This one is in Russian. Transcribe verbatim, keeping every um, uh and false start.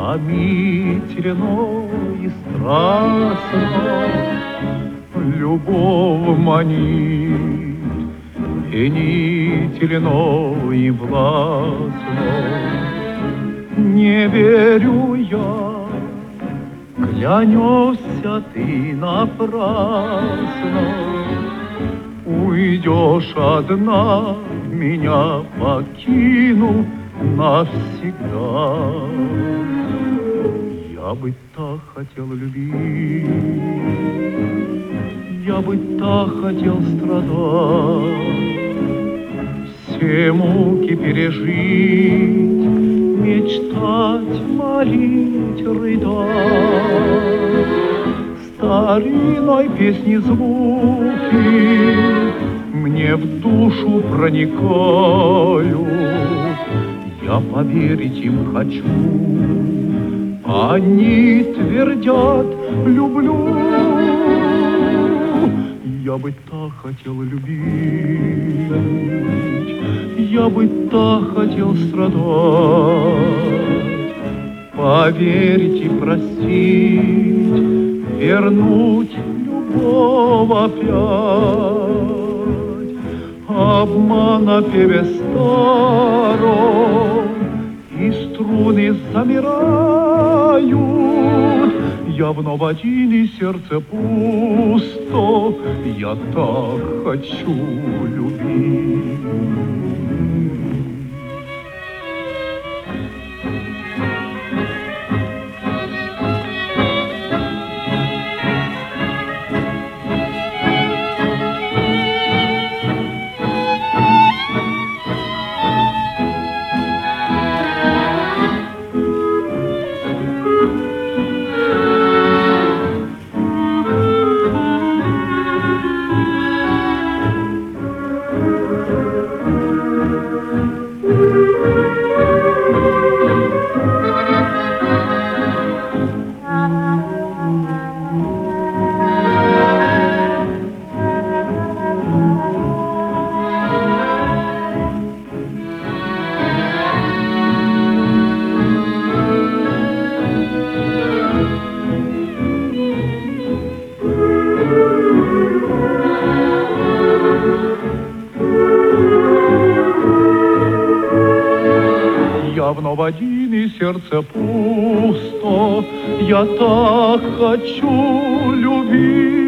томительно и страстно любовь манит, пленительно и властно. Не верю я, клянешься ты напрасно, уйдешь одна, меня покинув навсегда. Я бы так хотел любить, я бы так хотел страдать, все муки пережить, мечтать, молить, рыдать. Старинной песни звуки мне в душу проникают, я поверить им хочу. Они твердят: люблю. Я бы так хотел любить, я бы так хотел страдать, поверить и простить, вернуть любовь опять. Обман на певе старом, и струны замирают. Я вновь один, и сердце пусто, я так хочу любить. Я вновь один, и сердце пусто, я так хочу любить.